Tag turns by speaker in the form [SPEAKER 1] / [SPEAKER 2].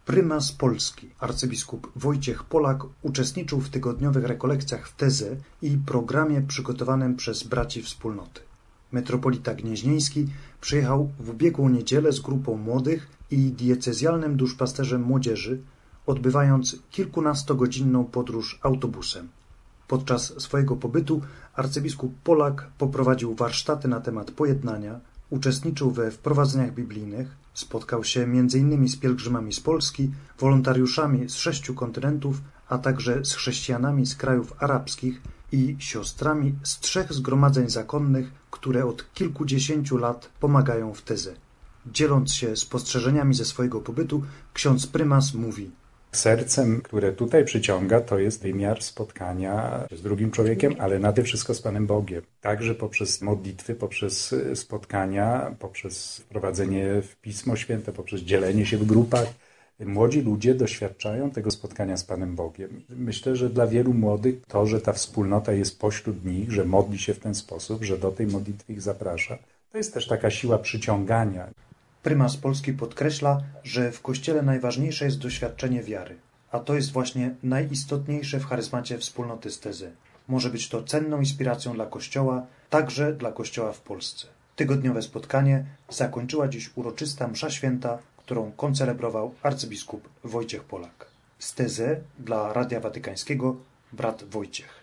[SPEAKER 1] Prymas Polski, arcybiskup Wojciech Polak, uczestniczył w tygodniowych rekolekcjach w Teze i programie przygotowanym przez braci wspólnoty. Metropolita Gnieźnieński przyjechał w ubiegłą niedzielę z grupą młodych i diecezjalnym duszpasterzem młodzieży, odbywając kilkunastogodzinną podróż autobusem. Podczas swojego pobytu arcybiskup Polak poprowadził warsztaty na temat pojednania, uczestniczył we wprowadzeniach biblijnych, spotkał się m.in. z pielgrzymami z Polski, wolontariuszami z 6 kontynentów, a także z chrześcijanami z krajów arabskich i siostrami z 3 zgromadzeń zakonnych, które od kilkudziesięciu lat pomagają w Teze. Dzieląc się spostrzeżeniami ze swojego pobytu, ksiądz prymas mówi:
[SPEAKER 2] Sercem, które tutaj przyciąga, to jest wymiar spotkania z drugim człowiekiem, ale nade wszystko z Panem Bogiem. Także poprzez modlitwy, poprzez spotkania, poprzez wprowadzenie w Pismo Święte, poprzez dzielenie się w grupach. Młodzi ludzie doświadczają tego spotkania z Panem Bogiem. Myślę, że dla wielu młodych to, że ta wspólnota jest pośród nich, że modli się w ten sposób, że do tej modlitwy ich zaprasza, to jest też taka siła przyciągania.
[SPEAKER 1] Prymas Polski podkreśla, że w Kościele najważniejsze jest doświadczenie wiary, a to jest właśnie najistotniejsze w charyzmacie wspólnoty z Tezy. Może być to cenną inspiracją dla Kościoła, także dla Kościoła w Polsce. Tygodniowe spotkanie zakończyła dziś uroczysta msza święta, którą koncelebrował arcybiskup Wojciech Polak. Z Tezy dla Radia Watykańskiego brat Wojciech.